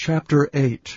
Chapter 8.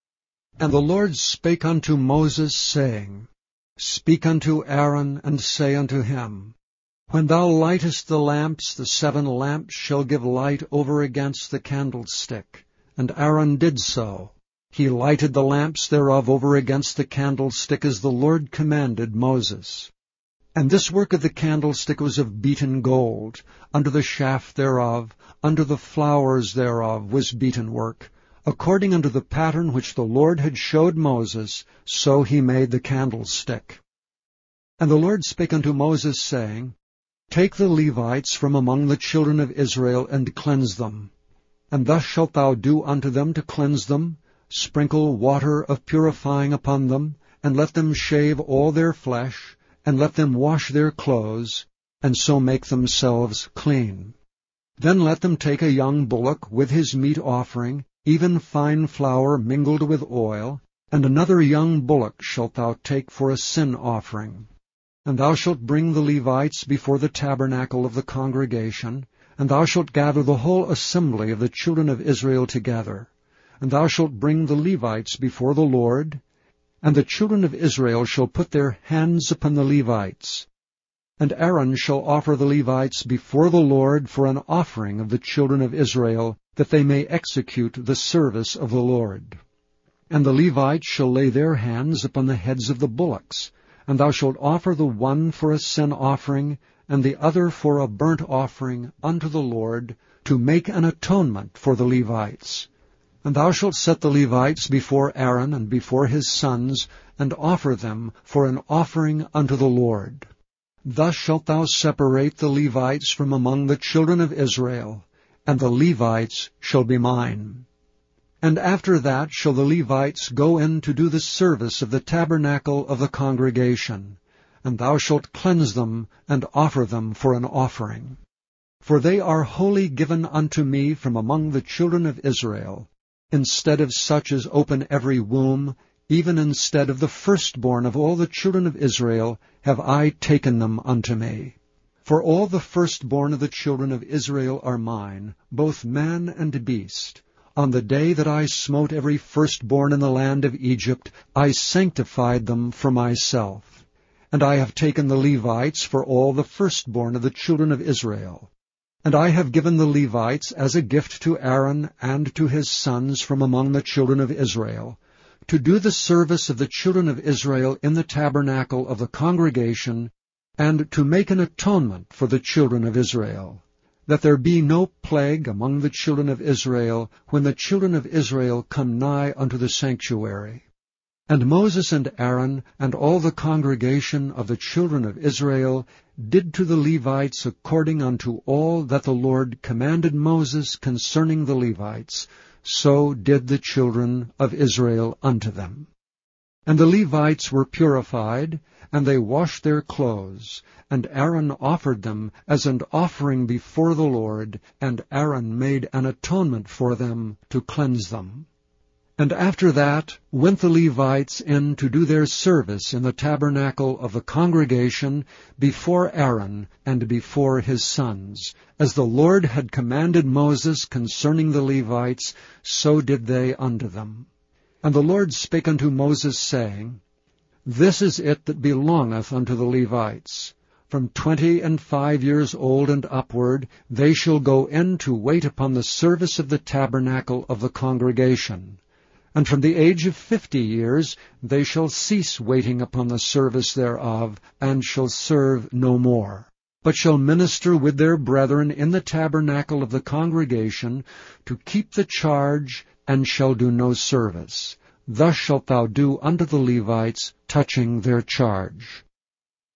And the Lord spake unto Moses, saying, Speak unto Aaron, and say unto him, When thou lightest the lamps, the 7 lamps shall give light over against the candlestick. And Aaron did so. He lighted the lamps thereof over against the candlestick, as the Lord commanded Moses. And this work of the candlestick was of beaten gold. Under the shaft thereof, under the flowers thereof, was beaten work. According unto the pattern which the Lord had showed Moses, so he made the candlestick. And the Lord spake unto Moses, saying, Take the Levites from among the children of Israel, and cleanse them. And thus shalt thou do unto them to cleanse them. Sprinkle water of purifying upon them, and let them shave all their flesh, and let them wash their clothes, and so make themselves clean. Then let them take a young bullock with his meat offering, even fine flour mingled with oil, and another young bullock shalt thou take for a sin offering. And thou shalt bring the Levites before the tabernacle of the congregation, and thou shalt gather the whole assembly of the children of Israel together. And thou shalt bring the Levites before the Lord, and the children of Israel shall put their hands upon the Levites. And Aaron shall offer the Levites before the Lord for an offering of the children of Israel, that they may execute the service of the Lord. And the Levites shall lay their hands upon the heads of the bullocks, and thou shalt offer the one for a sin offering, and the other for a burnt offering unto the Lord, to make an atonement for the Levites. And thou shalt set the Levites before Aaron and before his sons, and offer them for an offering unto the Lord. Thus shalt thou separate the Levites from among the children of Israel, and the Levites shall be mine. And after that shall the Levites go in to do the service of the tabernacle of the congregation, and thou shalt cleanse them, and offer them for an offering. For they are wholly given unto me from among the children of Israel, instead of such as open every womb, even instead of the firstborn of all the children of Israel, have I taken them unto me. For all the firstborn of the children of Israel are mine, both man and beast. On the day that I smote every firstborn in the land of Egypt, I sanctified them for myself. And I have taken the Levites for all the firstborn of the children of Israel. And I have given the Levites as a gift to Aaron and to his sons from among the children of Israel, to do the service of the children of Israel in the tabernacle of the congregation, and to make an atonement for the children of Israel, that there be no plague among the children of Israel when the children of Israel come nigh unto the sanctuary. And Moses and Aaron and all the congregation of the children of Israel did to the Levites according unto all that the Lord commanded Moses concerning the Levites, so did the children of Israel unto them. And the Levites were purified, and they washed their clothes, and Aaron offered them as an offering before the Lord, and Aaron made an atonement for them to cleanse them. And after that went the Levites in to do their service in the tabernacle of the congregation before Aaron and before his sons. As the Lord had commanded Moses concerning the Levites, so did they unto them. And the Lord spake unto Moses, saying, This is it that belongeth unto the Levites. From 25 years old and upward they shall go in to wait upon the service of the tabernacle of the congregation. And from the age of 50 years they shall cease waiting upon the service thereof, and shall serve no more, but shall minister with their brethren in the tabernacle of the congregation, to keep the charge, and shall do no service. Thus shalt thou do unto the Levites touching their charge.